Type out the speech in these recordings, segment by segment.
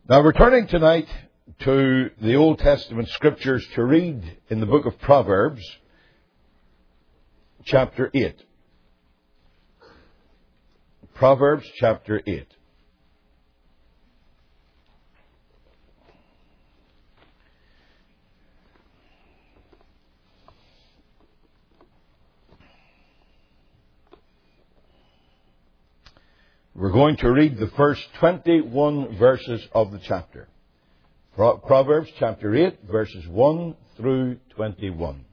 Now we're turning tonight to the Old Testament Scriptures to read in the book of Proverbs, chapter 8. Proverbs chapter 8. We're going to read the first 21 verses of the chapter. Proverbs chapter 8, verses 1 through 21.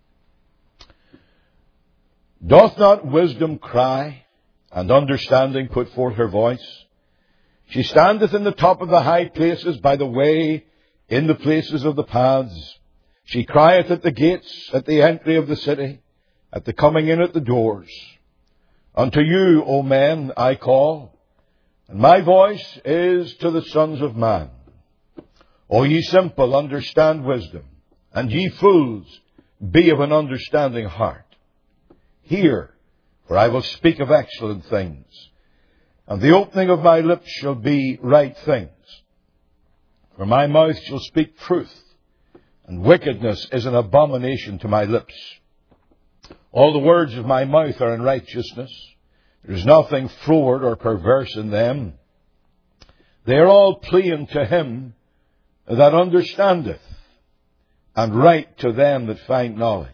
Doth not wisdom cry, and understanding put forth her voice? She standeth in the top of the high places, by the way, in the places of the paths. She crieth at the gates, at the entry of the city, at the coming in at the doors. Unto you, O men, I call, and my voice is to the sons of man. O ye simple, understand wisdom, and ye fools, be of an understanding heart. Hear, for I will speak of excellent things, and the opening of my lips shall be right things. For my mouth shall speak truth, and wickedness is an abomination to my lips. All the words of my mouth are in righteousness. There is nothing froward or perverse in them. They are all plain to him that understandeth, and right to them that find knowledge.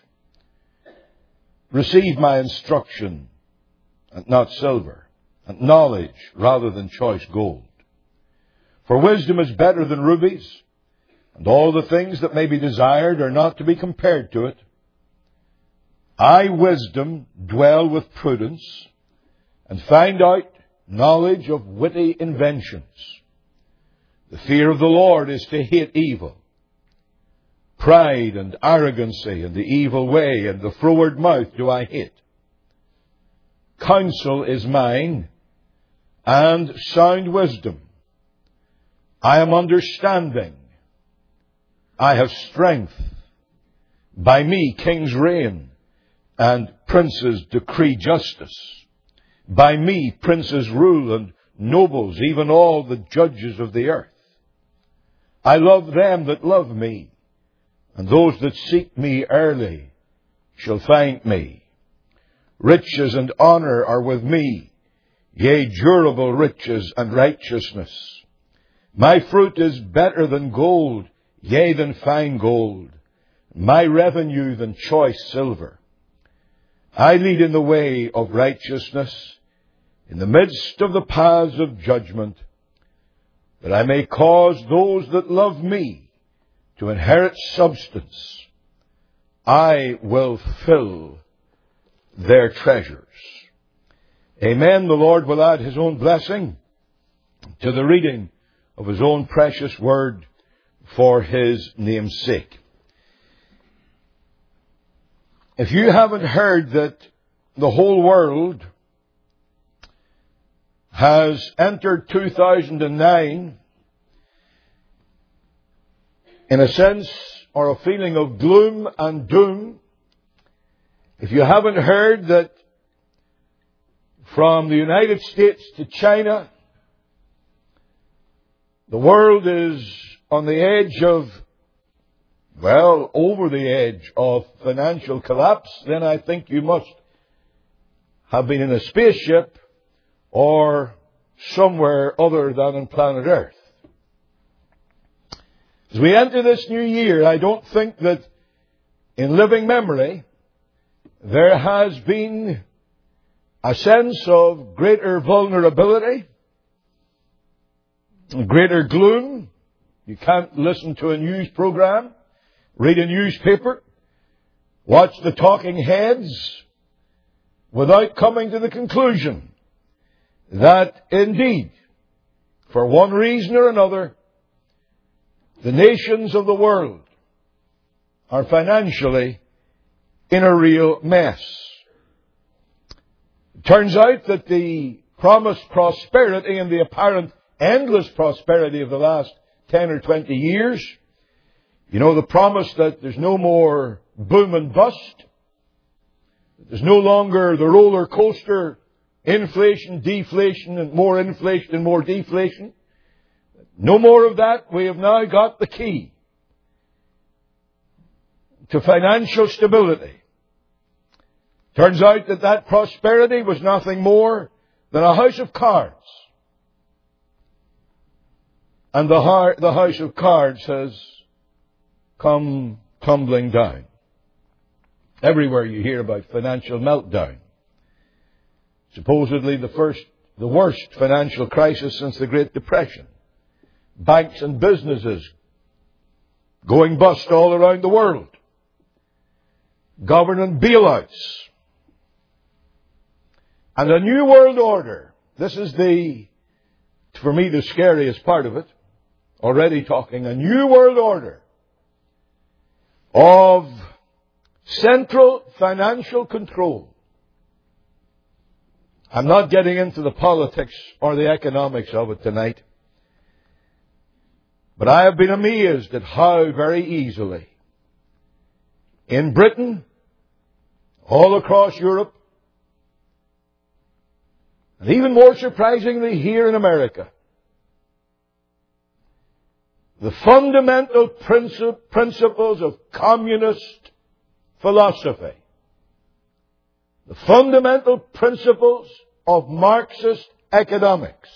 Receive my instruction, and not silver, and knowledge rather than choice gold. For wisdom is better than rubies, and all the things that may be desired are not to be compared to it. I, wisdom, dwell with prudence, and find out knowledge of witty inventions. The fear of the Lord is to hate evil. Pride and arrogancy and the evil way and the froward mouth do I hate. Counsel is mine, and sound wisdom. I am understanding. I have strength. By me kings reign, and princes decree justice. By me princes rule, and nobles, even all the judges of the earth. I love them that love me, and those that seek me early shall find me. Riches and honor are with me, yea, durable riches and righteousness. My fruit is better than gold, yea, than fine gold. My revenue than choice silver. I lead in the way of righteousness, in the midst of the paths of judgment, that I may cause those that love me to inherit substance. I will fill their treasures. Amen. The Lord will add His own blessing to the reading of His own precious word for His name's sake. If you haven't heard that the whole world has entered 2009 in a sense or a feeling of gloom and doom, if you haven't heard that from the United States to China, the world is on the edge of, well, over the edge of financial collapse, then I think you must have been in a spaceship or somewhere other than on planet Earth. As we enter this new year, I don't think that in living memory there has been a sense of greater vulnerability, greater gloom. You can't listen to a news program, read a newspaper, watch the talking heads without coming to the conclusion that indeed, for one reason or another, the nations of the world are financially in a real mess. It turns out that the promised prosperity and the apparent endless prosperity of the last 10 or 20 years, you know, the promise that there's no more boom and bust, there's no longer the roller coaster, inflation, deflation, and more deflation. No more of that. We have now got the key to financial stability. Turns out that prosperity was nothing more than a house of cards. And the house of cards has come tumbling down. Everywhere you hear about financial meltdown. Supposedly the worst financial crisis since the Great Depression. Banks and businesses going bust all around the world. Government bailouts. And a new world order. This is for me, the scariest part of it. Already talking a new world order of central financial control. I'm not getting into the politics or the economics of it tonight. But I have been amazed at how very easily in Britain, all across Europe, and even more surprisingly here in America, the fundamental principles of communist philosophy, the fundamental principles of Marxist economics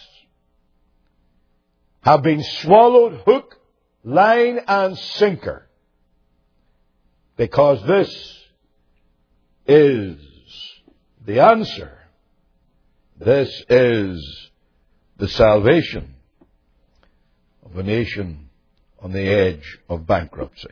have been swallowed hook, line and sinker, because this is the answer. This is the salvation of a nation on the edge of bankruptcy.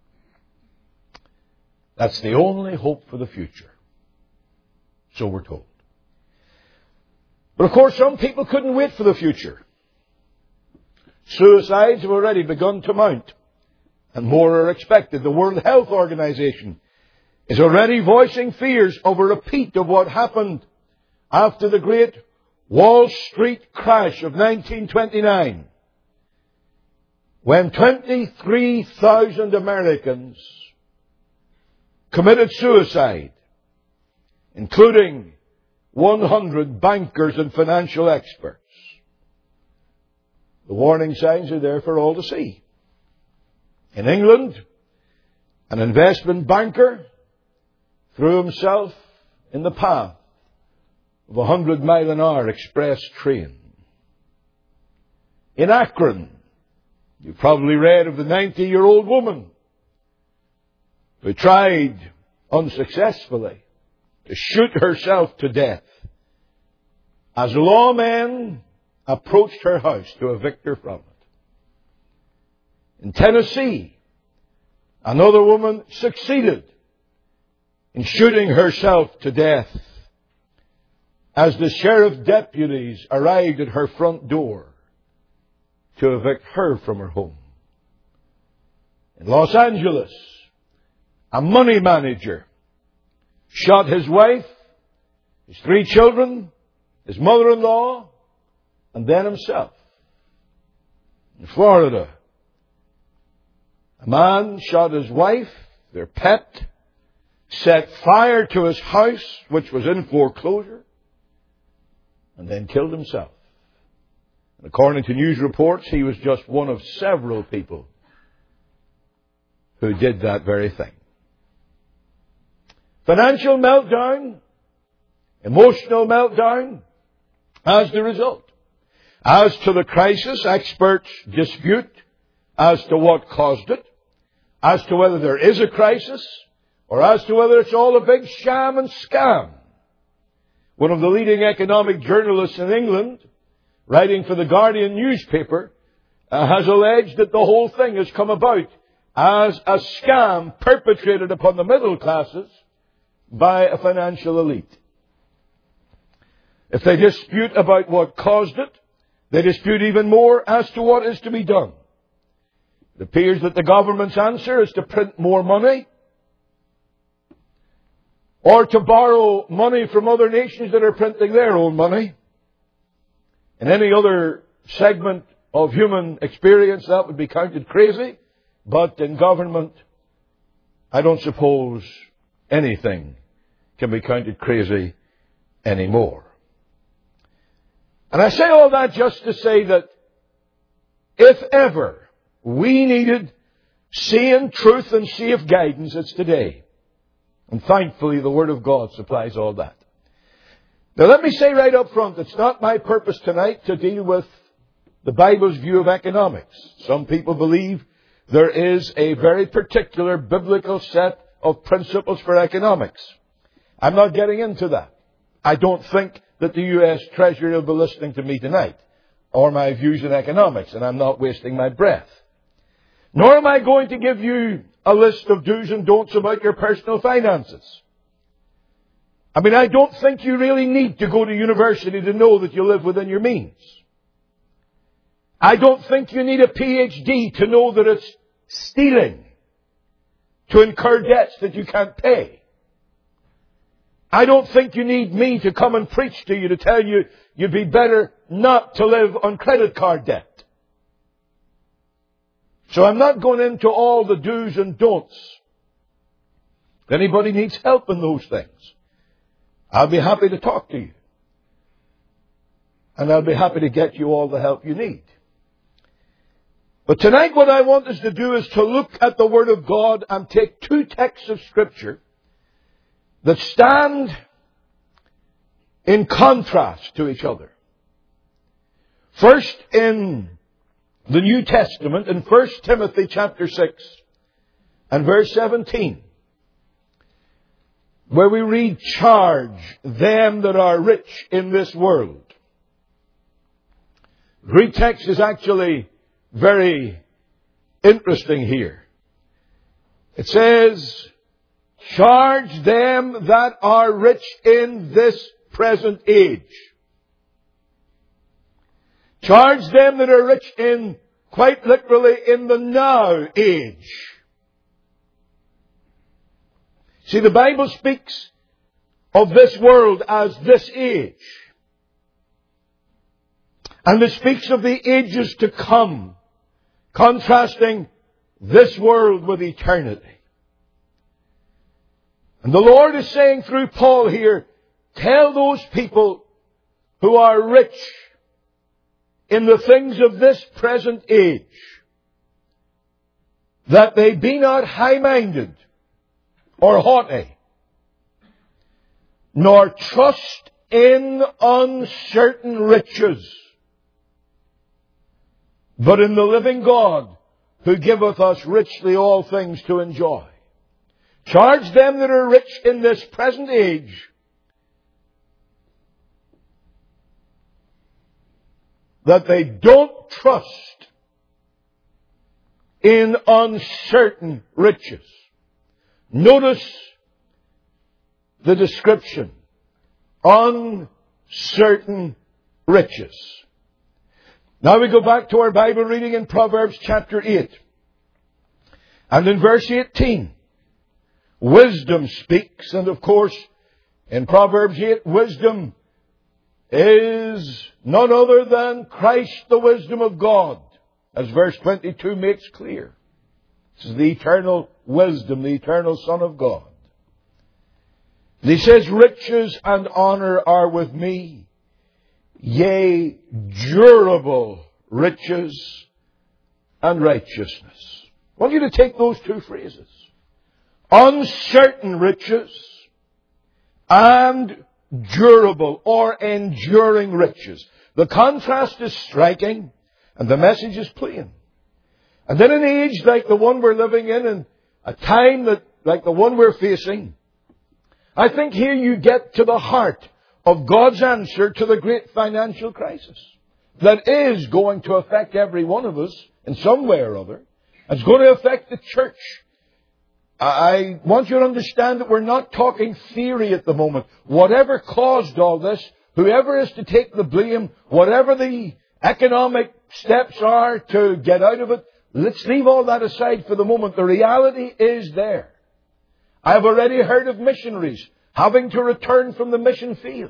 That's the only hope for the future. So we're told. But of course, some people couldn't wait for the future. Suicides have already begun to mount, and more are expected. The World Health Organization is already voicing fears of a repeat of what happened after the great Wall Street crash of 1929, when 23,000 Americans committed suicide, including 100 bankers and financial experts. The warning signs are there for all to see. In England, an investment banker threw himself in the path of a 100-mile-an-hour express train. In Akron, you probably read of the 90-year-old woman who tried unsuccessfully to shoot herself to death as lawmen approached her house to evict her from it. In Tennessee, another woman succeeded in shooting herself to death as the sheriff deputies arrived at her front door to evict her from her home. In Los Angeles, a money manager shot his wife, his 3 children, his mother-in-law, and then himself. In Florida, a man shot his wife, their pet, set fire to his house, which was in foreclosure, and then killed himself. And according to news reports, he was just one of several people who did that very thing. Financial meltdown, emotional meltdown, as the result. As to the crisis, experts dispute as to what caused it, as to whether there is a crisis, or as to whether it's all a big sham and scam. One of the leading economic journalists in England, writing for the Guardian newspaper, has alleged that the whole thing has come about as a scam perpetrated upon the middle classes by a financial elite. If they dispute about what caused it, they dispute even more as to what is to be done. It appears that the government's answer is to print more money, or to borrow money from other nations that are printing their own money. In any other segment of human experience, that would be counted crazy. But in government, I don't suppose anything can be counted crazy anymore. And I say all that just to say that if ever we needed seeing truth and safe guidance, it's today. And thankfully, the Word of God supplies all that. Now, let me say right up front, it's not my purpose tonight to deal with the Bible's view of economics. Some people believe there is a very particular biblical set of principles for economics. I'm not getting into that. I don't think that the U.S. Treasury will be listening to me tonight, or my views in economics, and I'm not wasting my breath. Nor am I going to give you a list of do's and don'ts about your personal finances. I mean, I don't think you really need to go to university to know that you live within your means. I don't think you need a PhD to know that it's stealing to incur debts that you can't pay. I don't think you need me to come and preach to you to tell you you'd be better not to live on credit card debt. So I'm not going into all the do's and don'ts. If anybody needs help in those things, I'll be happy to talk to you. And I'll be happy to get you all the help you need. But tonight what I want us to do is to look at the Word of God and take two texts of Scripture that stand in contrast to each other. First, in the New Testament, in 1 Timothy chapter 6 and verse 17, where we read, "Charge them that are rich in this world." The Greek text is actually very interesting here. It says, "Charge them that are rich in this present age." Charge them that are rich in, quite literally, in the now age. See, the Bible speaks of this world as this age. And it speaks of the ages to come, contrasting this world with eternity. And the Lord is saying through Paul here, tell those people who are rich in the things of this present age that they be not high-minded or haughty, nor trust in uncertain riches, but in the living God, who giveth us richly all things to enjoy. Charge them that are rich in this present age that they don't trust in uncertain riches. Notice the description. Uncertain riches. Now we go back to our Bible reading in Proverbs chapter 8. And in verse 18, wisdom speaks. And of course, in Proverbs 8, wisdom is none other than Christ, the wisdom of God, as verse 22 makes clear. This is the eternal wisdom, the eternal Son of God. And he says, riches and honor are with me, yea, durable riches and righteousness. I want you to take those two phrases. Uncertain riches and durable or enduring riches. The contrast is striking and the message is plain. And in an age like the one we're living in and a time that like the one we're facing, I think here you get to the heart of God's answer to the great financial crisis that is going to affect every one of us in some way or other. It's going to affect the church. I want you to understand that we're not talking theory at the moment. Whatever caused all this, whoever is to take the blame, whatever the economic steps are to get out of it, let's leave all that aside for the moment. The reality is there. I've already heard of missionaries having to return from the mission field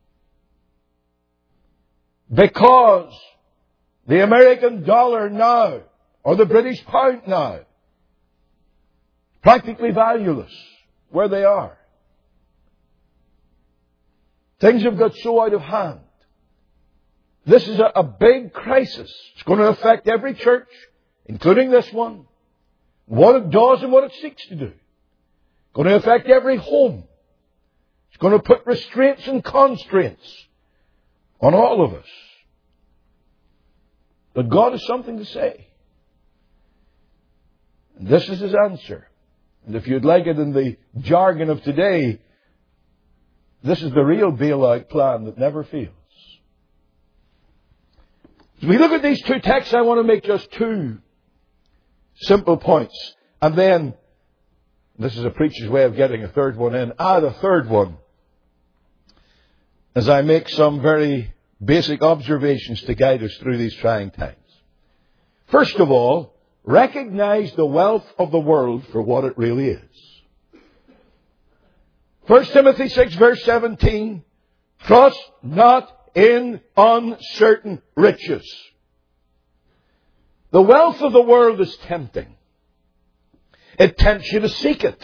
because the American dollar now, or the British pound now, practically valueless where they are. Things have got so out of hand. This is a big crisis. It's going to affect every church, including this one. What it does and what it seeks to do. It's going to affect every home. It's going to put restraints and constraints on all of us. But God has something to say. And this is His answer. And if you'd like it in the jargon of today, this is the real bailout plan that never fails. As we look at these two texts, I want to make just two simple points. And then, this is a preacher's way of getting a third one in, add a third one as I make some very basic observations to guide us through these trying times. First of all, recognize the wealth of the world for what it really is. 1 Timothy 6 verse 17, trust not in uncertain riches. The wealth of the world is tempting. It tempts you to seek it.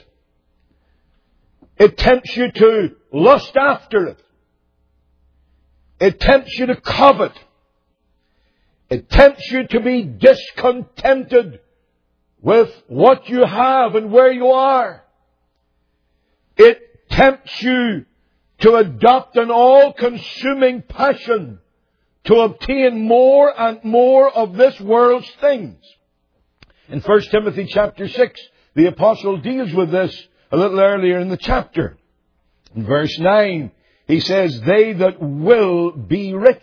It tempts you to lust after it. It tempts you to covet. It tempts you to be discontented with what you have and where you are. It tempts you to adopt an all-consuming passion to obtain more and more of this world's things. In 1 Timothy chapter 6, the apostle deals with this a little earlier in the chapter. In verse 9, he says, they that will be rich.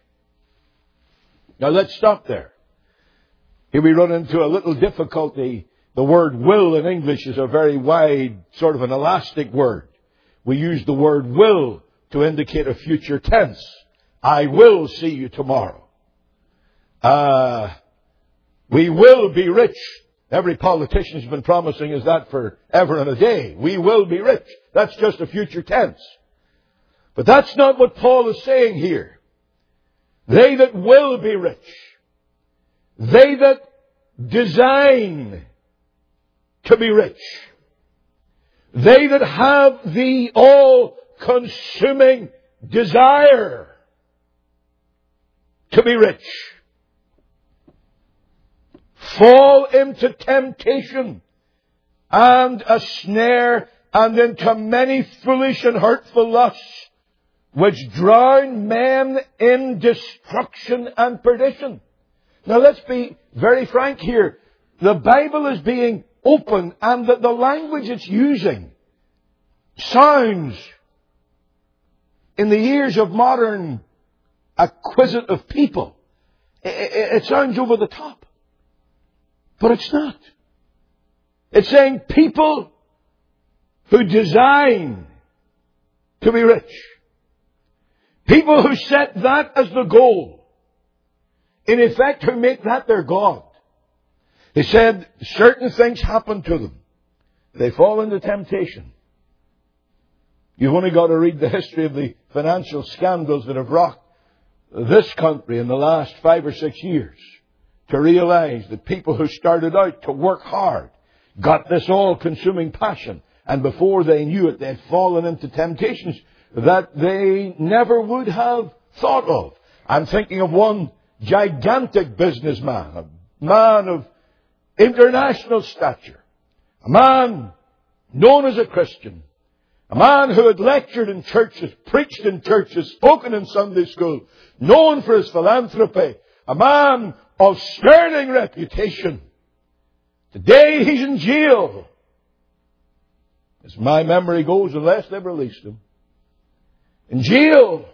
Now let's stop there. Here we run into a little difficulty. The word will in English is a very wide, sort of an elastic word. We use the word will to indicate a future tense. I will see you tomorrow. We will be rich. Every politician has been promising us that for ever and a day. We will be rich. That's just a future tense. But that's not what Paul is saying here. They that will be rich. They that design to be rich. They that have the all-consuming desire to be rich fall into temptation and a snare and into many foolish and hurtful lusts which drown men in destruction and perdition. Now let's be very frank here. The Bible is being open and the language it's using sounds in the ears of modern acquisitive people. It sounds over the top. But it's not. It's saying people who design to be rich. People who set that as the goal. In effect, who make that their God. He said certain things happen to them. They fall into temptation. You've only got to read the history of the financial scandals that have rocked this country in the last 5 or 6 years to realize that people who started out to work hard got this all-consuming passion, and before they knew it, they'd fallen into temptations that they never would have thought of. I'm thinking of one gigantic businessman, a man of international stature, a man known as a Christian, a man who had lectured in churches, preached in churches, spoken in Sunday school, known for his philanthropy, a man of sterling reputation. Today he's in jail. As my memory goes, unless they've released him. In jail.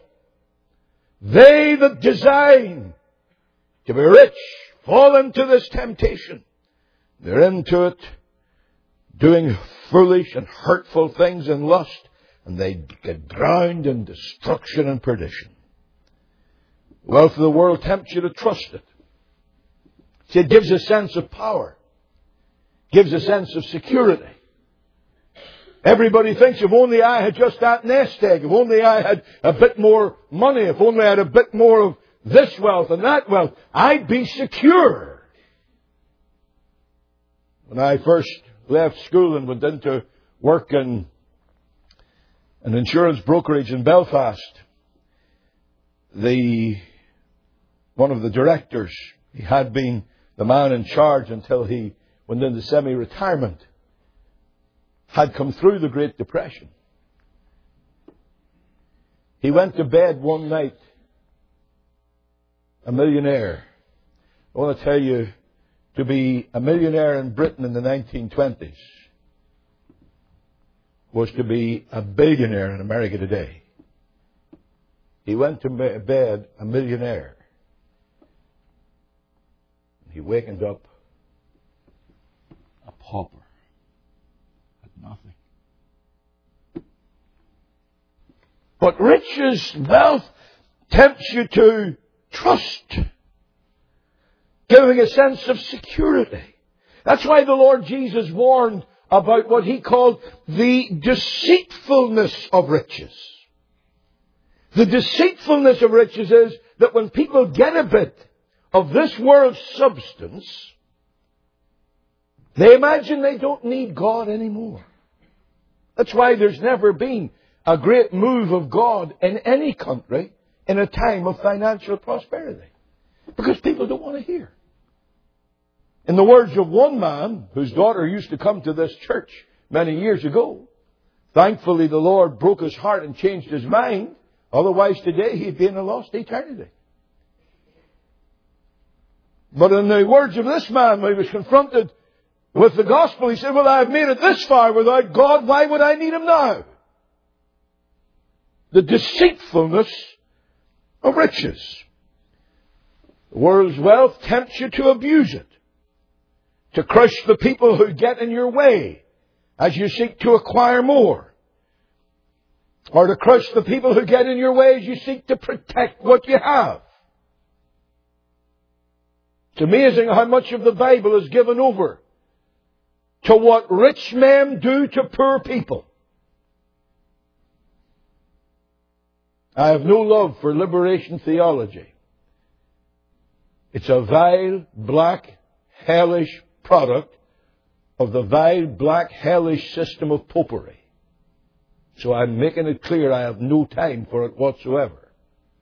They that design to be rich fall into this temptation. They're into it, doing foolish and hurtful things in lust, and they get drowned in destruction and perdition. The wealth of the world tempts you to trust it. See, it gives a sense of power. Gives a sense of security. Everybody thinks, if only I had just that nest egg, if only I had a bit more money, if only I had a bit more of this wealth and that wealth, I'd be secure. When I first left school and went into work in an insurance brokerage in Belfast, the one of the directors, he had been the man in charge until he went into semi-retirement, had come through the Great Depression. He went to bed one night a millionaire. I want to tell you, to be a millionaire in Britain in the 1920s was to be a billionaire in America today. He went to bed a millionaire. He wakened up a pauper. Had nothing. But riches, wealth, tempts you to trust, giving a sense of security. That's why the Lord Jesus warned about what He called the deceitfulness of riches. The deceitfulness of riches is that when people get a bit of this world's substance, they imagine they don't need God anymore. That's why there's never been a great move of God in any country in a time of financial prosperity. Because people don't want to hear. In the words of one man, whose daughter used to come to this church many years ago, thankfully the Lord broke his heart and changed his mind. Otherwise today he'd be in a lost eternity. But in the words of this man, when he was confronted with the gospel, he said, well, I've made it this far without God. Why would I need Him now? The deceitfulness of riches. The world's wealth tempts you to abuse it, to crush the people who get in your way as you seek to acquire more, or to crush the people who get in your way as you seek to protect what you have. It's amazing how much of the Bible is given over to what rich men do to poor people. I have no love for liberation theology. It's a vile, black, hellish product of the vile, black, hellish system of popery. So I'm making it clear I have no time for it whatsoever.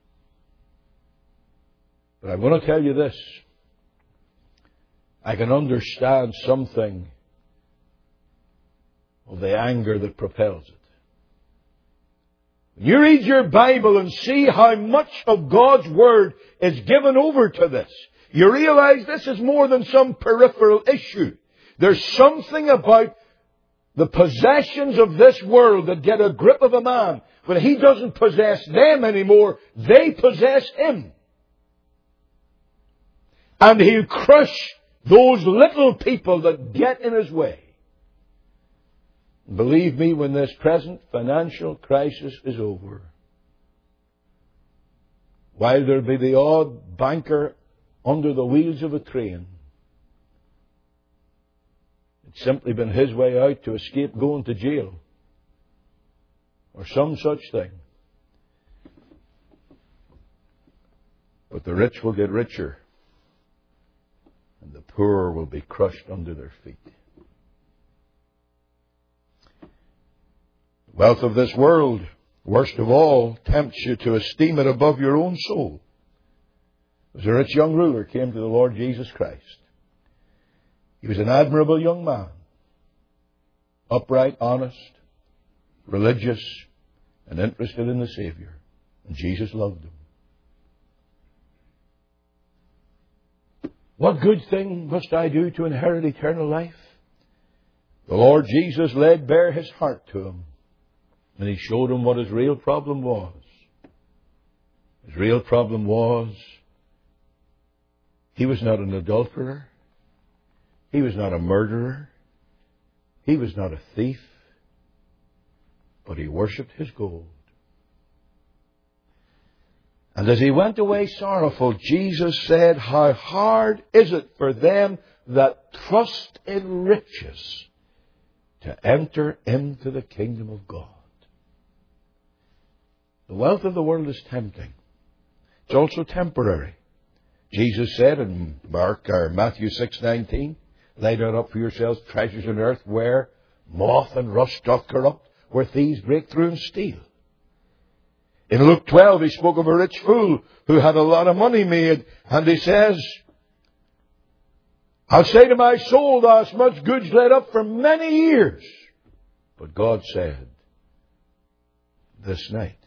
But I'm going to tell you this. I can understand something of the anger that propels it. When you read your Bible and see how much of God's Word is given over to this, you realize this is more than some peripheral issue. There's something about the possessions of this world that get a grip of a man. When he doesn't possess them anymore, they possess him. And he'll crush those little people that get in his way. Believe me, when this present financial crisis is over, while there'll be the odd banker under the wheels of a train, it's simply been his way out to escape going to jail or some such thing. But the rich will get richer and the poor will be crushed under their feet. The wealth of this world, worst of all, tempts you to esteem it above your own soul. There was a rich young ruler came to the Lord Jesus Christ. He was an admirable young man, upright, honest, religious, and interested in the Savior. And Jesus loved him. What good thing must I do to inherit eternal life? The Lord Jesus laid bare His heart to him, and He showed him what his real problem was. His real problem was he was not an adulterer. He was not a murderer. He was not a thief. But he worshipped his gold. And as he went away sorrowful, Jesus said, how hard is it for them that trust in riches to enter into the kingdom of God. The wealth of the world is tempting. It's also temporary. Jesus said in Matthew 6:19, lay not up for yourselves treasures on earth where moth and rust doth corrupt, where thieves break through and steal. In Luke 12, he spoke of a rich fool who had a lot of money made. And he says, I'll say to my soul, thou hast much goods laid up for many years. But God said, this night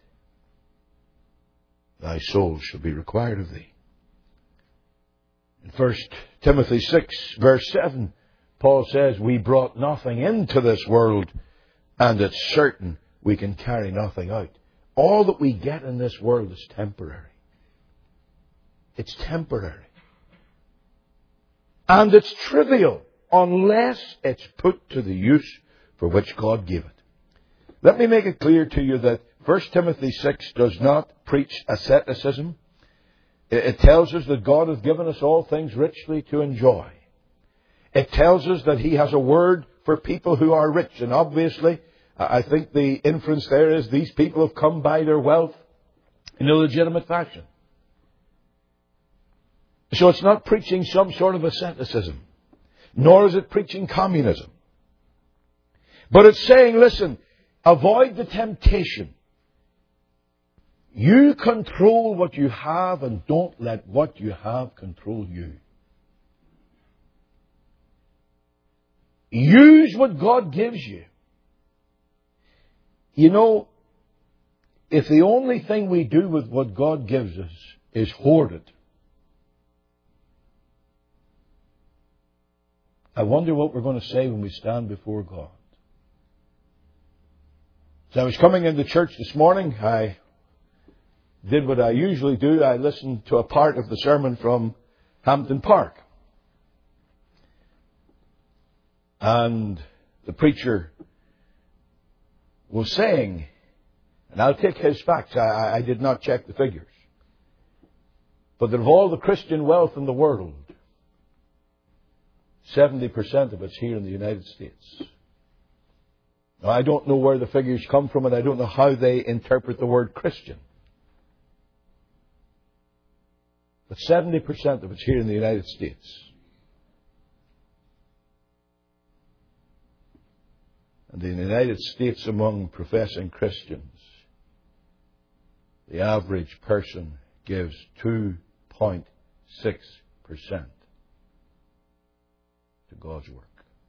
thy soul shall be required of thee. In 1 Timothy 6, verse 7, Paul says, we brought nothing into this world, and it's certain we can carry nothing out. All that we get in this world is temporary. It's temporary. And it's trivial unless it's put to the use for which God gave it. Let me make it clear to you that 1 Timothy 6 does not preach asceticism. It tells us that God has given us all things richly to enjoy. It tells us that He has a word for people who are rich. And obviously, I think the inference there is these people have come by their wealth in a legitimate fashion. So it's not preaching some sort of asceticism, nor is it preaching communism. But it's saying, listen, avoid the temptation. You control what you have and don't let what you have control you. Use what God gives you. You know, if the only thing we do with what God gives us is hoard it, I wonder what we're going to say when we stand before God. As I was coming into church this morning, I did what I usually do. I listened to a part of the sermon from Hampton Park. And the preacher was saying, and I'll take his facts, I did not check the figures, but that of all the Christian wealth in the world, 70% of it's here in the United States. Now, I don't know where the figures come from, and I don't know how they interpret the word Christian. But 70% of it's here in the United States. And in the United States, among professing Christians, the average person gives 2.6% to God's work.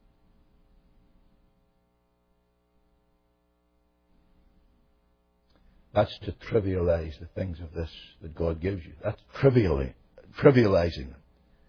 That's to trivialize the things of this that God gives you. That's trivializing them.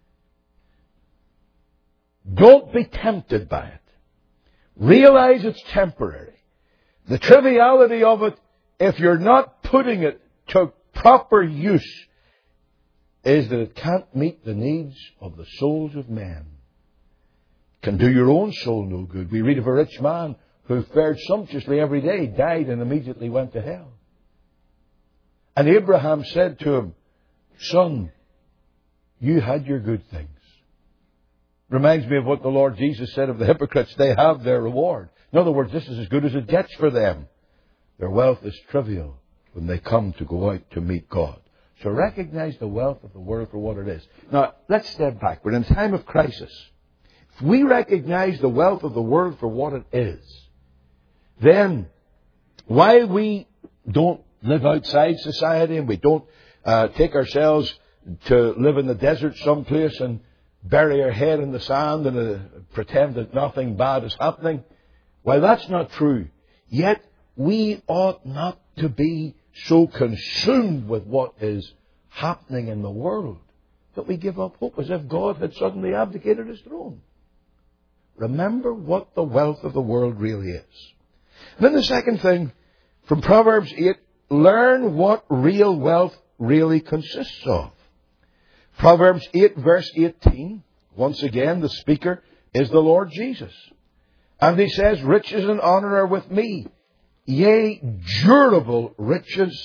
Don't be tempted by it. Realize it's temporary. The triviality of it, if you're not putting it to proper use, is that it can't meet the needs of the souls of men. It can do your own soul no good. We read of a rich man who fared sumptuously every day, died, and immediately went to hell. And Abraham said to him, son, you had your good things. Reminds me of what the Lord Jesus said of the hypocrites. They have their reward. In other words, this is as good as it gets for them. Their wealth is trivial when they come to go out to meet God. So recognize the wealth of the world for what it is. Now, let's step back. We're in a time of crisis. If we recognize the wealth of the world for what it is, then while we don't live outside society and we don't take ourselves to live in the desert someplace and bury our head in the sand and pretend that nothing bad is happening, while that's not true, yet we ought not to be so consumed with what is happening in the world that we give up hope as if God had suddenly abdicated His throne. Remember what the wealth of the world really is. And then the second thing, from Proverbs 8, learn what real wealth really consists of. Proverbs 8, verse 18, once again, the speaker is the Lord Jesus. And he says, riches and honor are with me, yea, durable riches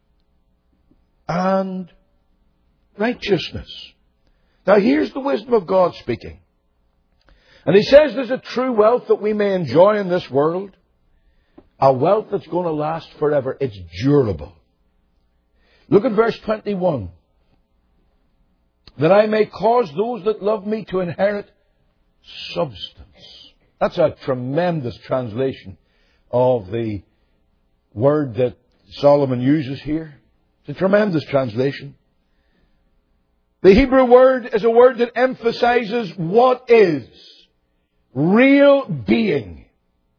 and righteousness. Now here's the wisdom of God speaking. And he says there's a true wealth that we may enjoy in this world. A wealth that's going to last forever. It's durable. Look at verse 21. That I may cause those that love me to inherit substance. That's a tremendous translation of the word that Solomon uses here. It's a tremendous translation. The Hebrew word is a word that emphasizes what is real being.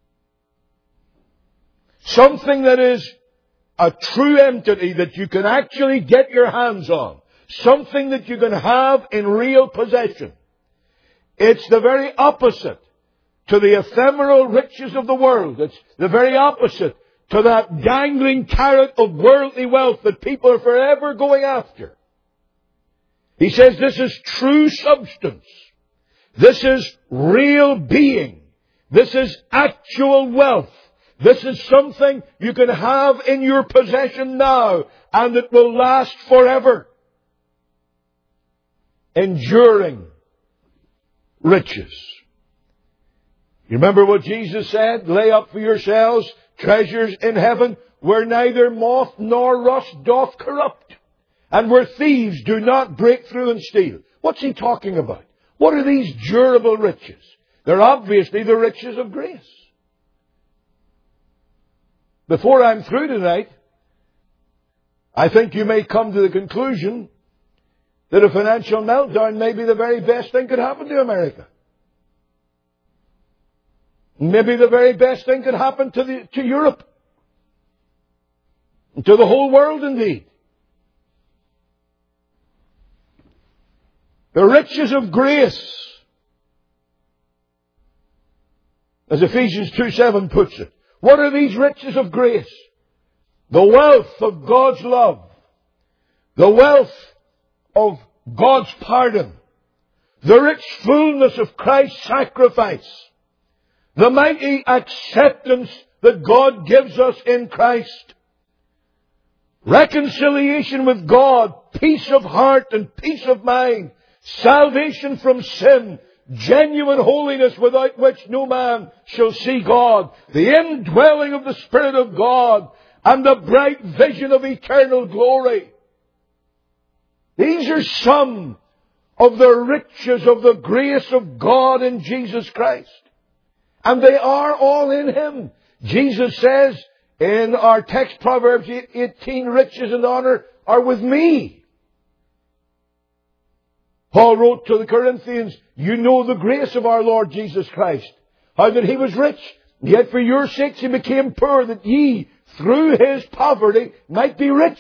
Something that is a true entity that you can actually get your hands on. Something that you can have in real possession. It's the very opposite to the ephemeral riches of the world. It's the very opposite to that dangling carrot of worldly wealth that people are forever going after. He says this is true substance. This is real being. This is actual wealth. This is something you can have in your possession now, and it will last forever. Enduring riches. You remember what Jesus said? Lay up for yourselves treasures in heaven, where neither moth nor rust doth corrupt, and where thieves do not break through and steal. What's he talking about? What are these durable riches? They're obviously the riches of grace. Before I'm through tonight, I think you may come to the conclusion that a financial meltdown may be the very best thing could happen to America. Maybe the very best thing could happen to Europe. And to the whole world indeed. The riches of grace, as Ephesians 2:7 puts it. What are these riches of grace? The wealth of God's love. The wealth of God's pardon. The rich fullness of Christ's sacrifice. The mighty acceptance that God gives us in Christ. Reconciliation with God. Peace of heart and peace of mind. Salvation from sin. Genuine holiness without which no man shall see God. The indwelling of the Spirit of God. And the bright vision of eternal glory. These are some of the riches of the grace of God in Jesus Christ. And they are all in Him. Jesus says in our text, Proverbs 18, riches and honor are with me. Paul wrote to the Corinthians, you know the grace of our Lord Jesus Christ. How that He was rich, yet for your sakes He became poor, that ye, through His poverty, might be rich.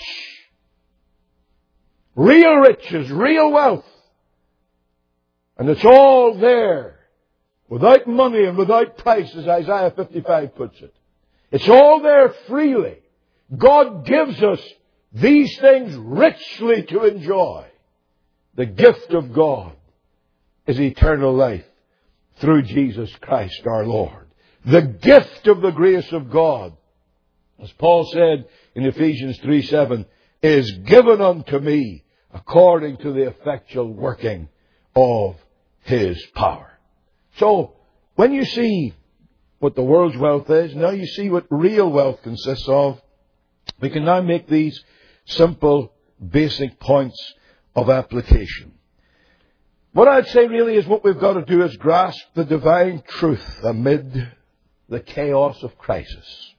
Real riches, real wealth. And it's all there, without money and without price, as Isaiah 55 puts it. It's all there freely. God gives us these things richly to enjoy. The gift of God is eternal life through Jesus Christ our Lord. The gift of the grace of God, as Paul said in Ephesians 3:7, is given unto me according to the effectual working of His power. So, when you see what the world's wealth is, now you see what real wealth consists of. We can now make these simple, basic points of application. What I'd say really is what we've got to do is grasp the divine truth amid the chaos of crisis.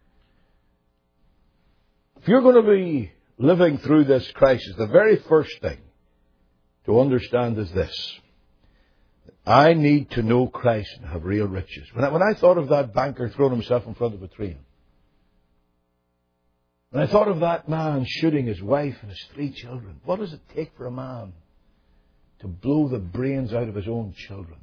If you're going to be living through this crisis, the very first thing to understand is this. I need to know Christ and have real riches. When I thought of that banker throwing himself in front of a train, when I thought of that man shooting his wife and his 3 children, what does it take for a man to blow the brains out of his own children?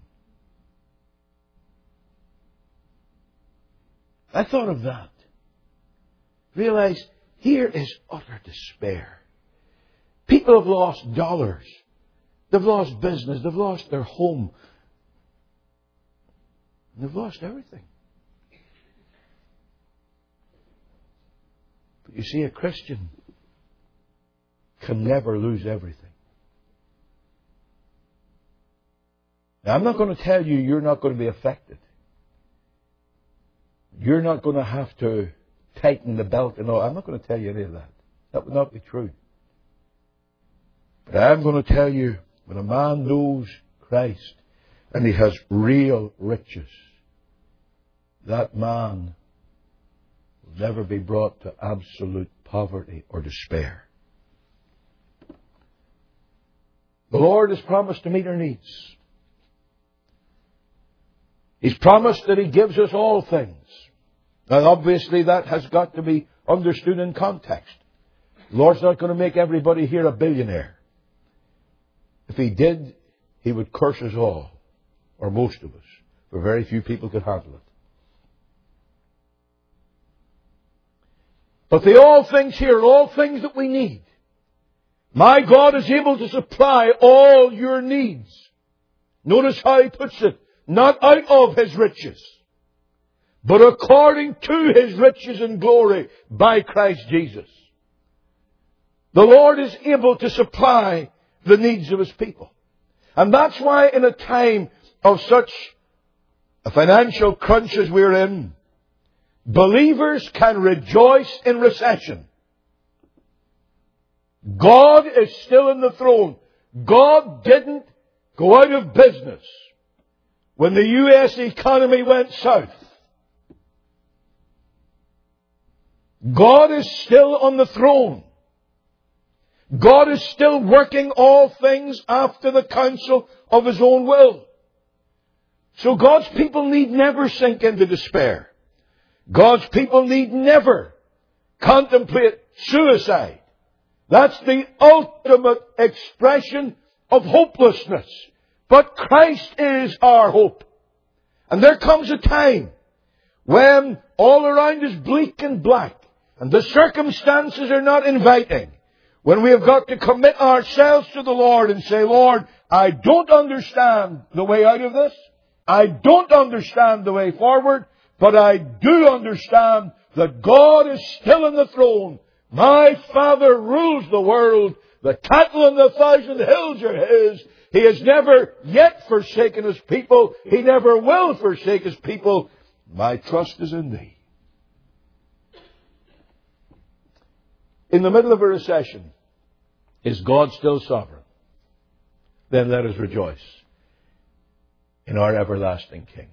I thought of that. Realized here is utter despair. People have lost dollars. They've lost business. They've lost their home. They've lost everything. But you see, a Christian can never lose everything. Now, I'm not going to tell you you're not going to be affected. You're not going to have to tighten the belt and all. I'm not going to tell you any of that. That would not be true. But I'm going to tell you, when a man knows Christ and he has real riches, that man will never be brought to absolute poverty or despair. The Lord has promised to meet our needs. He's promised that He gives us all things. Now, obviously, that has got to be understood in context. The Lord's not going to make everybody here a billionaire. If He did, He would curse us all, or most of us, for very few people could handle it. But the all things here, all things that we need, my God is able to supply all your needs. Notice how He puts it. Not out of His riches, but according to His riches and glory by Christ Jesus. The Lord is able to supply the needs of His people. And that's why in a time of such a financial crunch as we're in, believers can rejoice in recession. God is still on the throne. God didn't go out of business when the U.S. economy went south. God is still on the throne. God is still working all things after the counsel of His own will. So God's people need never sink into despair. God's people need never contemplate suicide. That's the ultimate expression of hopelessness. But Christ is our hope. And there comes a time when all around is bleak and black and the circumstances are not inviting, when we have got to commit ourselves to the Lord and say, Lord, I don't understand the way out of this. I don't understand the way forward, but I do understand that God is still on the throne. My Father rules the world. The cattle on the 1,000 hills are His. He has never yet forsaken His people. He never will forsake His people. My trust is in Thee. In the middle of a recession, is God still sovereign? Then let us rejoice in our everlasting King.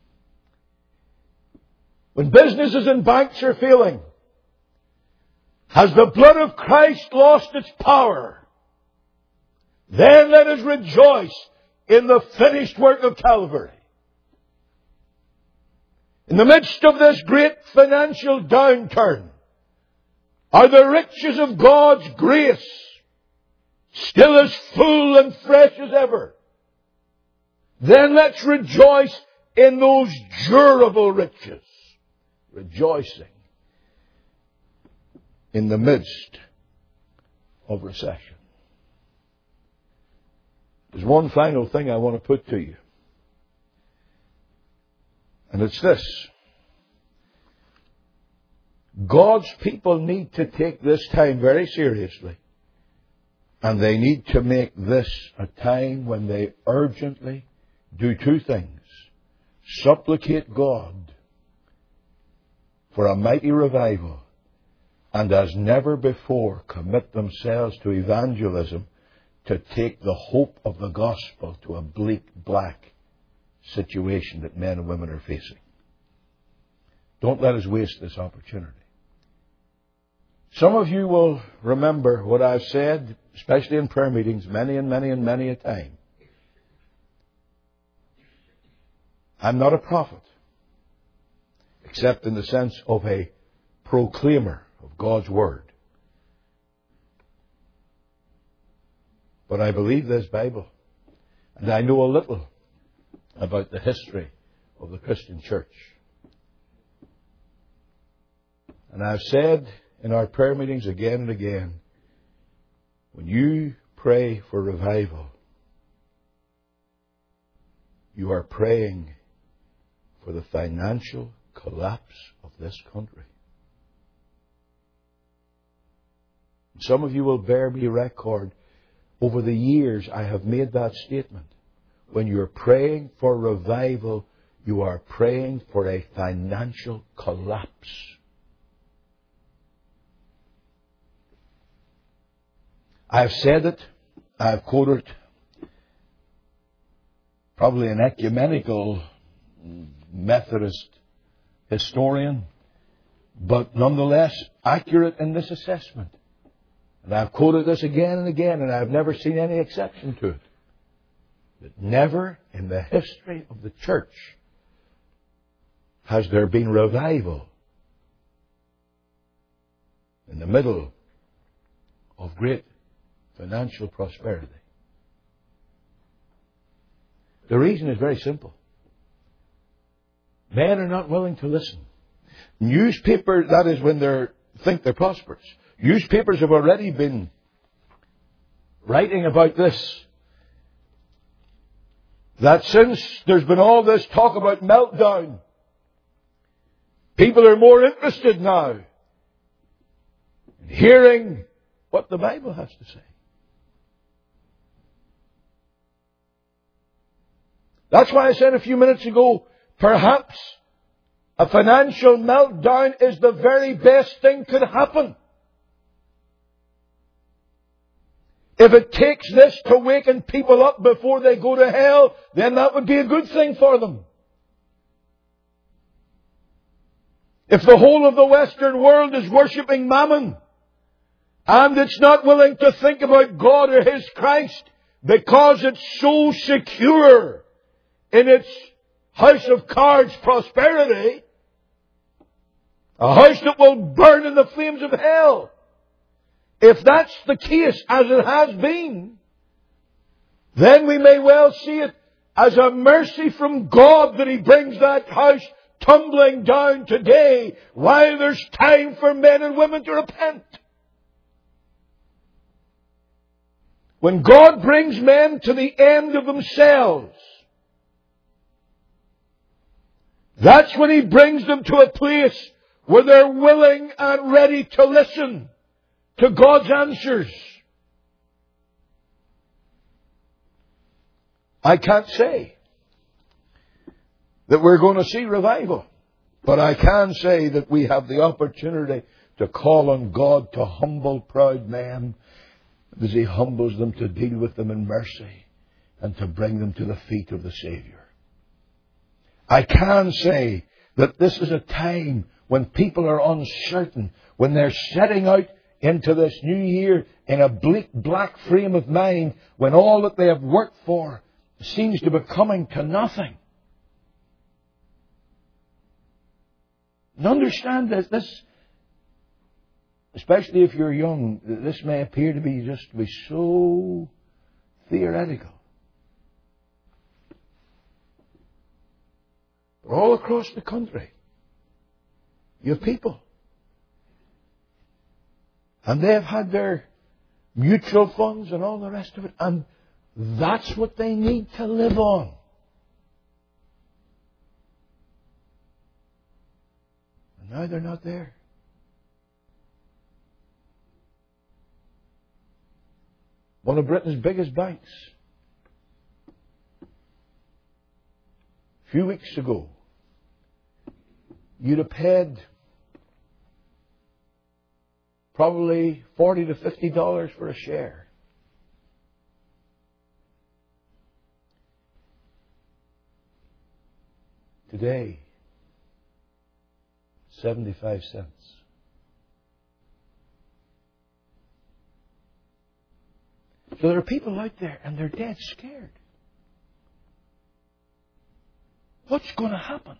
When businesses and banks are failing, has the blood of Christ lost its power? Then let us rejoice in the finished work of Calvary. In the midst of this great financial downturn, are the riches of God's grace still as full and fresh as ever? Then let's rejoice in those durable riches, rejoicing in the midst of recession. There's one final thing I want to put to you. And it's this. God's people need to take this time very seriously. And they need to make this a time when they urgently do two things. Supplicate God for a mighty revival, and as never before commit themselves to evangelism to take the hope of the gospel to a bleak, black situation that men and women are facing. Don't let us waste this opportunity. Some of you will remember what I've said, especially in prayer meetings, many a time. I'm not a prophet, except in the sense of a proclaimer of God's Word. But I believe this Bible, and I know a little about the history of the Christian church. And I've said in our prayer meetings again and again, when you pray for revival, you are praying for the financial collapse of this country. Some of you will bear me record. Over the years, I have made that statement. When you're praying for revival, you are praying for a financial collapse. I've said it. I've quoted probably an ecumenical Methodist historian, but nonetheless accurate in this assessment. And I've quoted this again and again, and I've never seen any exception to it. That never in the history of the church has there been revival in the middle of great financial prosperity. The reason is very simple. Men are not willing to listen. Newspapers, that is when they think they're prosperous. Newspapers have already been writing about this. That since there's been all this talk about meltdown, people are more interested now in hearing what the Bible has to say. That's why I said a few minutes ago, perhaps a financial meltdown is the very best thing could happen. If it takes this to waken people up before they go to hell, then that would be a good thing for them. If the whole of the Western world is worshipping Mammon, and it's not willing to think about God or His Christ, because it's so secure in its house of cards prosperity, a house that will burn in the flames of hell. If that's the case, as it has been, then we may well see it as a mercy from God that He brings that house tumbling down today while there's time for men and women to repent. When God brings men to the end of themselves, that's when He brings them to a place where they're willing and ready to listen to God's answers. I can't say that we're going to see revival, but I can say that we have the opportunity to call on God to humble proud men as He humbles them, to deal with them in mercy and to bring them to the feet of the Savior. I can say that this is a time when people are uncertain, when they're setting out into this new year in a bleak black frame of mind, when all that they have worked for seems to be coming to nothing. And understand this, especially if you're young, this may appear to be so theoretical. But all across the country, you have people. And they've had their mutual funds and all the rest of it. And that's what they need to live on. And now they're not there. One of Britain's biggest banks, a few weeks ago, you'd have paid probably $40 to $50 for a share. Today, 75 cents. So there are people out there and they're dead scared. What's going to happen?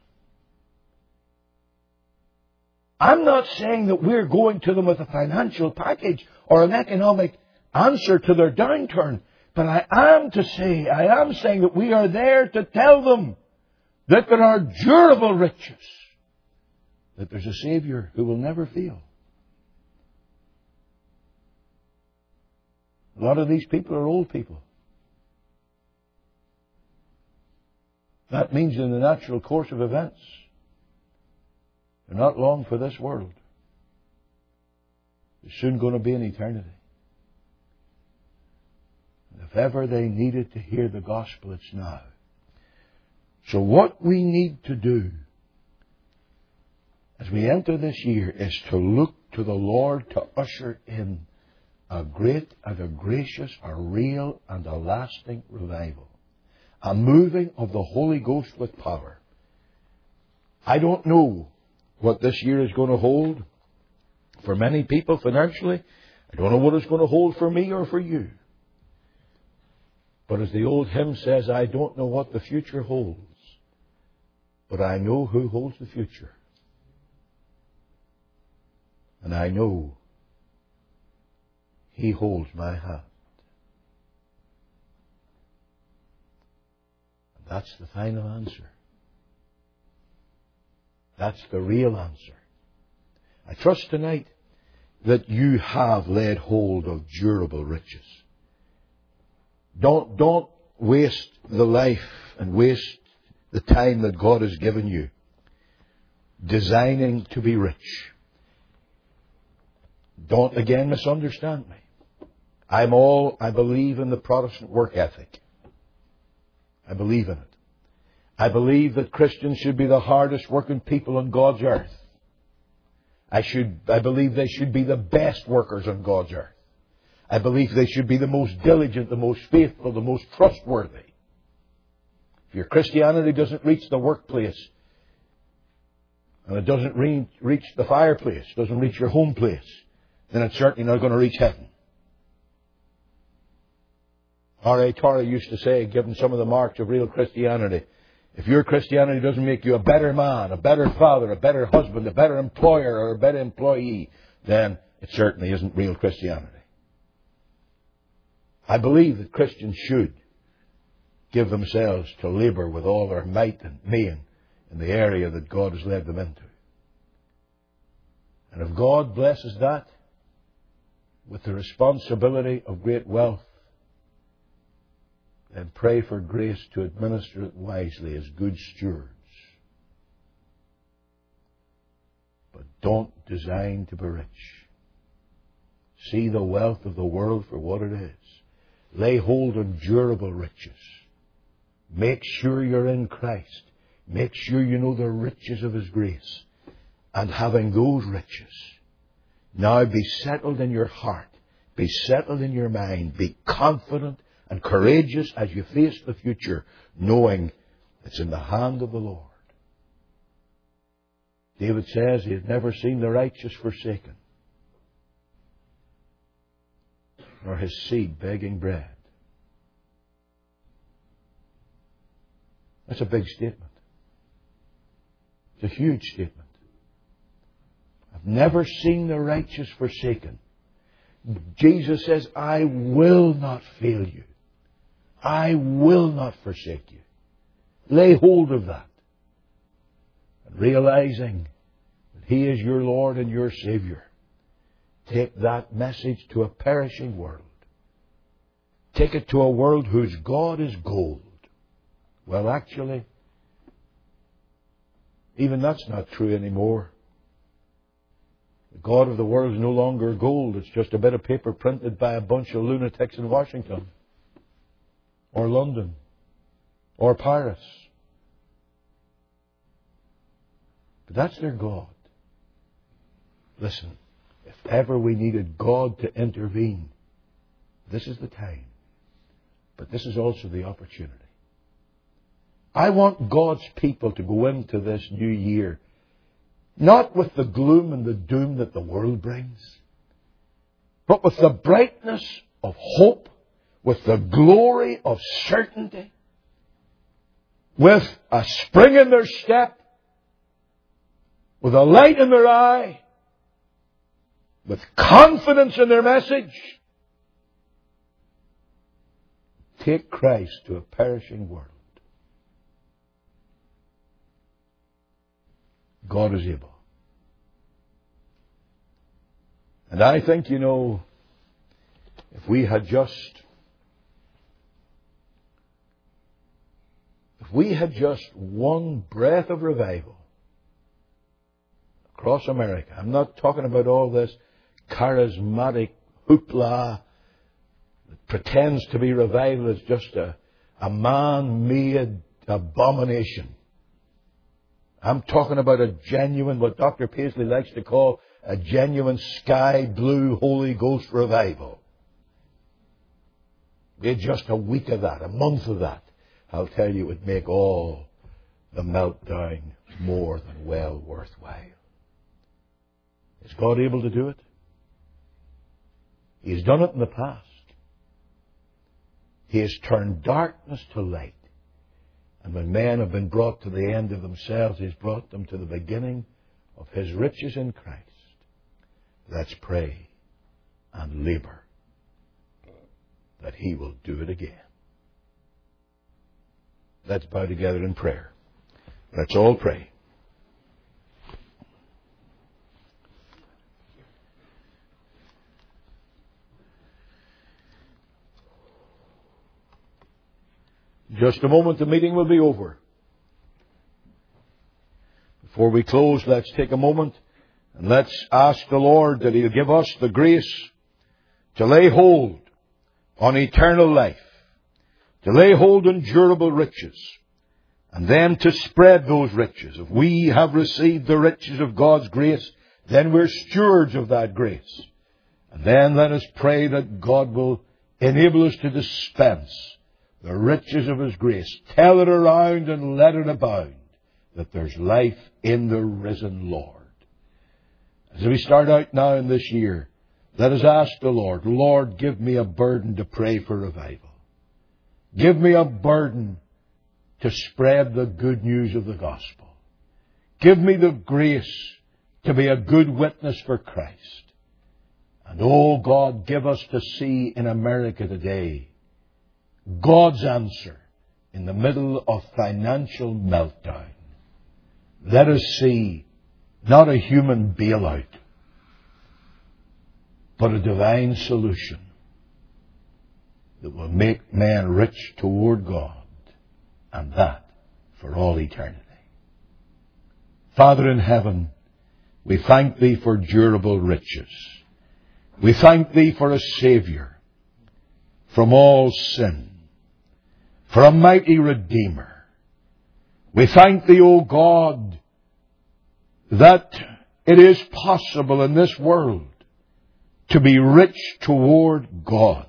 I'm not saying that we're going to them with a financial package or an economic answer to their downturn, but I am saying that we are there to tell them that there are durable riches, that there's a Savior who will never fail. A lot of these people are old people. That means in the natural course of events, they're not long for this world. They're soon going to be in eternity. And if ever they needed to hear the gospel, it's now. So what we need to do as we enter this year is to look to the Lord to usher in a great and a gracious, a real and a lasting revival. A moving of the Holy Ghost with power. I don't know what this year is going to hold for many people financially. I don't know what it's going to hold for me or for you. But as the old hymn says, I don't know what the future holds, but I know who holds the future. And I know He holds my hand. And that's the final answer. That's the real answer. I trust tonight that you have laid hold of durable riches. Don't waste the life and waste the time that God has given you designing to be rich. Don't again misunderstand me. I believe in the Protestant work ethic. I believe in it. I believe that Christians should be the hardest working people on God's earth. I believe they should be the best workers on God's earth. I believe they should be the most diligent, the most faithful, the most trustworthy. If your Christianity doesn't reach the workplace, and it doesn't reach the fireplace, doesn't reach your home place, then it's certainly not going to reach heaven. R.A. Torrey used to say, given some of the marks of real Christianity, if your Christianity doesn't make you a better man, a better father, a better husband, a better employer, or a better employee, then it certainly isn't real Christianity. I believe that Christians should give themselves to labour with all their might and main in the area that God has led them into. And if God blesses that with the responsibility of great wealth, then pray for grace to administer it wisely as good stewards. But don't design to be rich. See the wealth of the world for what it is. Lay hold on durable riches. Make sure you're in Christ. Make sure you know the riches of His grace. And having those riches, now be settled in your heart. Be settled in your mind. Be confident and courageous as you face the future, knowing it's in the hand of the Lord. David says he had never seen the righteous forsaken, nor his seed begging bread. That's a big statement. It's a huge statement. I've never seen the righteous forsaken. Jesus says, I will not fail you. I will not forsake you. Lay hold of that. And realizing that He is your Lord and your Savior, take that message to a perishing world. Take it to a world whose God is gold. Well, actually, even that's not true anymore. The God of the world is no longer gold. It's just a bit of paper printed by a bunch of lunatics in Washington, or London, or Paris. But that's their God. Listen, if ever we needed God to intervene, this is the time. But this is also the opportunity. I want God's people to go into this new year not with the gloom and the doom that the world brings, but with the brightness of hope, with the glory of certainty, with a spring in their step, with a light in their eye, with confidence in their message. Take Christ to a perishing world. God is able. And I think, if we had just one breath of revival across America. I'm not talking about all this charismatic hoopla that pretends to be revival. It's just a man-made abomination. I'm talking about a genuine, what Dr. Paisley likes to call a genuine sky blue Holy Ghost revival. We had just a week of that, a month of that. I'll tell you, it would make all the meltdown more than well worthwhile. Is God able to do it? He has done it in the past. He has turned darkness to light. And when men have been brought to the end of themselves, He has brought them to the beginning of His riches in Christ. Let's pray and labor that He will do it again. Let's bow together in prayer. Let's all pray. Just a moment, the meeting will be over. Before we close, let's take a moment and let's ask the Lord that He'll give us the grace to lay hold on eternal life, to lay hold on durable riches, and then to spread those riches. If we have received the riches of God's grace, then we're stewards of that grace. And then let us pray that God will enable us to dispense the riches of His grace. Tell it around and let it abound, that there's life in the risen Lord. As we start out now in this year, let us ask the Lord, Lord, give me a burden to pray for revival. Give me a burden to spread the good news of the gospel. Give me the grace to be a good witness for Christ. And oh God, give us to see in America today God's answer in the middle of financial meltdown. Let us see not a human bailout, but a divine solution that will make man rich toward God, and that for all eternity. Father in heaven, we thank Thee for durable riches. We thank Thee for a Saviour from all sin, for a mighty Redeemer. We thank Thee, O God, that it is possible in this world to be rich toward God.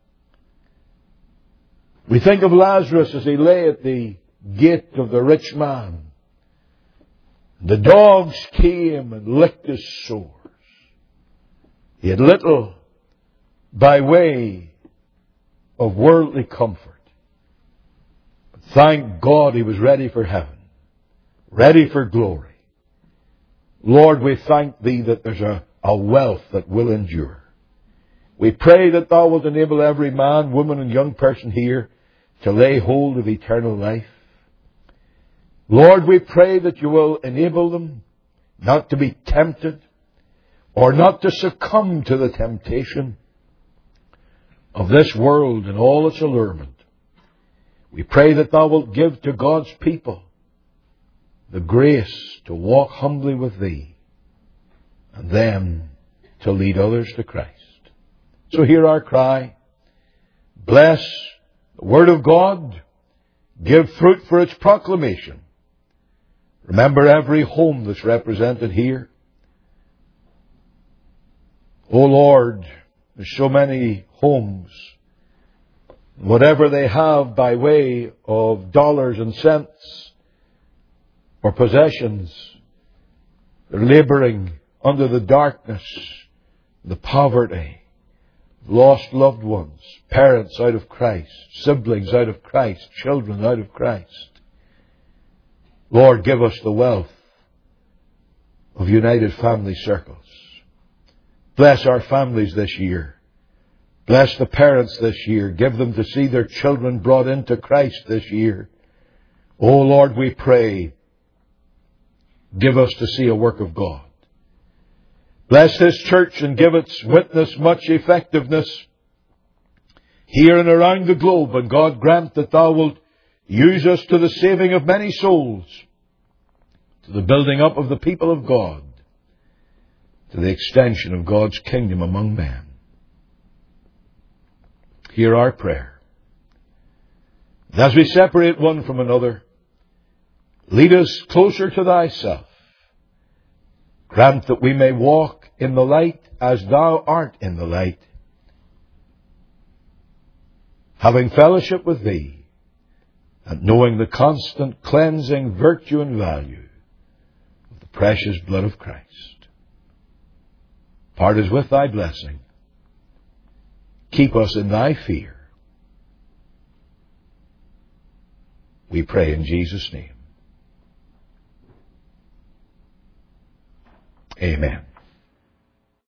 We think of Lazarus as he lay at the gate of the rich man. The dogs came and licked his sores. He had little by way of worldly comfort. But thank God he was ready for heaven, ready for glory. Lord, we thank Thee that there's a wealth that will endure. We pray that Thou wilt enable every man, woman and young person here to lay hold of eternal life. Lord, we pray that You will enable them not to be tempted or not to succumb to the temptation of this world and all its allurement. We pray that Thou wilt give to God's people the grace to walk humbly with Thee and then to lead others to Christ. So hear our cry. Bless the Word of God. Give fruit for its proclamation. Remember every home that's represented here. Oh Lord, there's so many homes. Whatever they have by way of dollars and cents or possessions, they're laboring under the darkness, the poverty, lost loved ones, parents out of Christ, siblings out of Christ, children out of Christ. Lord, give us the wealth of united family circles. Bless our families this year. Bless the parents this year. Give them to see their children brought into Christ this year. Oh Lord, we pray, give us to see a work of God. Bless this church and give its witness much effectiveness here and around the globe. And God grant that Thou wilt use us to the saving of many souls, to the building up of the people of God, to the extension of God's kingdom among men. Hear our prayer. And as we separate one from another, lead us closer to Thyself. Grant that we may walk in the light as Thou art in the light, having fellowship with Thee, and knowing the constant cleansing virtue and value of the precious blood of Christ. Part us with thy blessing. Keep us in thy fear. We pray in Jesus' name. Amen.